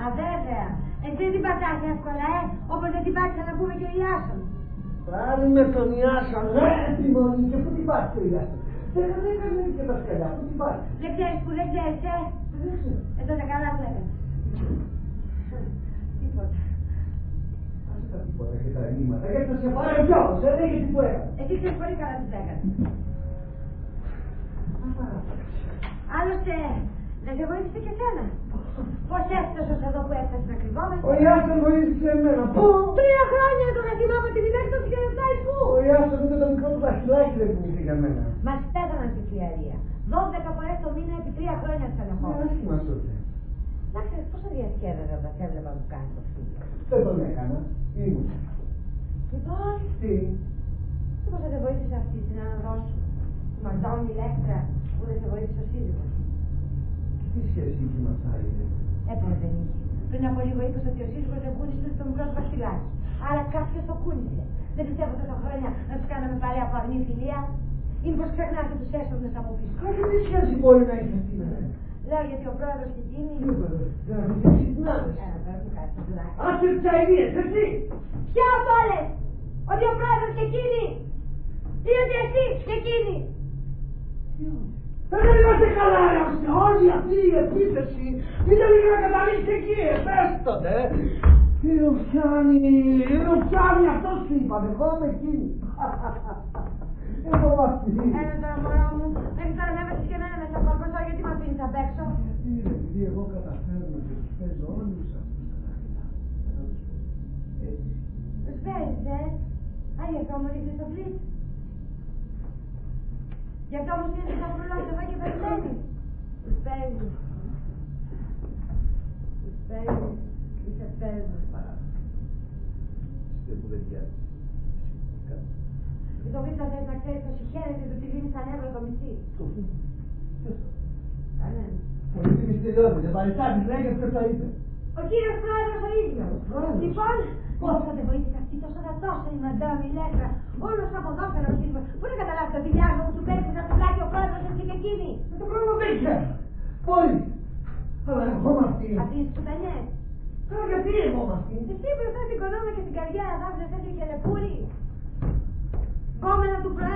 Α, βέβαια. Εσύ δεν την πατάς εύκολα, όπως δεν την πάτησα να πούμε και ο Ιάσον. Πάλι με τον Ιάσον, τη μονή και πού την πάτησε ο Ιάσον. Δεν έκανε και τα σκαλιά, πού την πάτησε. Δεν ξέρεις που δεν ξέρεις, τότε καλά που έκανες. Τίποτα. Άσε τα τίποτα και τα ενήματα, γιατί θα σε πάρει ο διάβολος, λέγε τι που έκανε. Εσύ ξέρεις πολύ καλά τι έκανες. Άλλωστε, δεν σε βοήθησε και εσένα. Πώς έφτασες εδώ που έφτασες να κρυβόμαστε. Ο Ιάσον βοήθησε εμένα. Πού? 3 χρόνια το να θυμάμαι τη διδάκτωση και δεν φτάει πού. Ο Ιάσον ούτε το μικρό του δαχτυλάκι δεν κουνήθηκε για μένα. Μας πέθαναν στη φλιαρία. 12 φορές το μήνα επί 3 χρόνια στενοχώρησαν. Όχι μας τότε. Να ξέρεις πόσο διασκέδαζα όταν σε έβλεπα που κάνεις το φίλο. Δεν τον έκανα. Ήμουν. Λοιπόν, Τι? πώς θα σε βοήθησε αυτή την άνοδό σου. Τη Μαντώνη Ηλέκτρα που δεν σε βοήθησε ο σύζυγος. Τι σχέση είχε με αυτά η Ηλέκτρα. Έπρεπε δεν είχε. Πριν από λίγο είπες ότι ο σύζυγος δεν κούνησε το μικρό του βασιλάκι. Άρα κάποιος το κούνησε. Δεν πιστεύω τόσα χρόνια να τους κάναμε παρέα από αγνή φιλία. Ή μήπως ξεχνάς και τους έσοδες από πίσω. Κάτι τι σχέση μπορεί να έχει αυτή με μένα. Λέω γιατί ο πρόεδρος και εκείνη. Τι πρόεδρος, δεν θα μην ξυπνάδες. Άσε τις αηδίες, εσύ! Ποια από όλες! Ότι ο πρόεδρος και εκείνη! Ή ότι εσύ και εκείνη! Δεν είμαστε καλά, ρε! Όλη αυτή η επίθεση είναι λίγο να καταλήξει εκεί, πέστοτε! Τι ρουφιάνει, αυτός σου είπαμε, εγώ είμαι εκείνη. Εγώ βαστή. Έλα τώρα μωρό μου, μέχρι τώρα με έβασες και εμένα μέσα από κόλπο, γιατί με αφήνεις απ' έξω. Γιατί ρε, επειδή εγώ καταφέρνω και τους παίζω όλους αυτούς τα λαχτά. Έτσι. Τους παίζεις, Α, γι' αυτό μου ρίχνεις το φλιτ. Γι' αυτό μου στείλεις το φρουλός εδώ και περιμένεις. Τους παίζεις. Τους παίζεις. Είσαι παίζεις παράδειγμα. Είστε που δεν πιάνεις. Και το βρίσκα θες να ξέρεις πως χαίρεται του τη δίνεις σαν ευρώ το μισή. Κανένα. Πολύ μυστηριώδη, δεν παριστάνεις, λέγε ποιος θα είπε. Ο κύριος πρόεδρος ο ίδιος. Λοιπόν, πώς θα te βοήθησε αυτή τόσο τόσο η Μαντώνη Ηλέκτρα. Όλος από εδώ φέρω ο σύζυγος. Πού να καταλάβει το διάλογο που του παίρνει να του πλάκι ο πρόεδρος εσύ και εκείνη. Το πρόβλημα δεν ξέρω. Πολύ. Αλλά εγώ με αυτή. Αυτή είναι σπουτανιές. Τώρα γιατί εγώ με αυτή. Εσύ μπροστά στην κονόμα και στην καρδιά να δάφνες τέτοιο και λεπούρι. Κόμενο του πρόεδρου.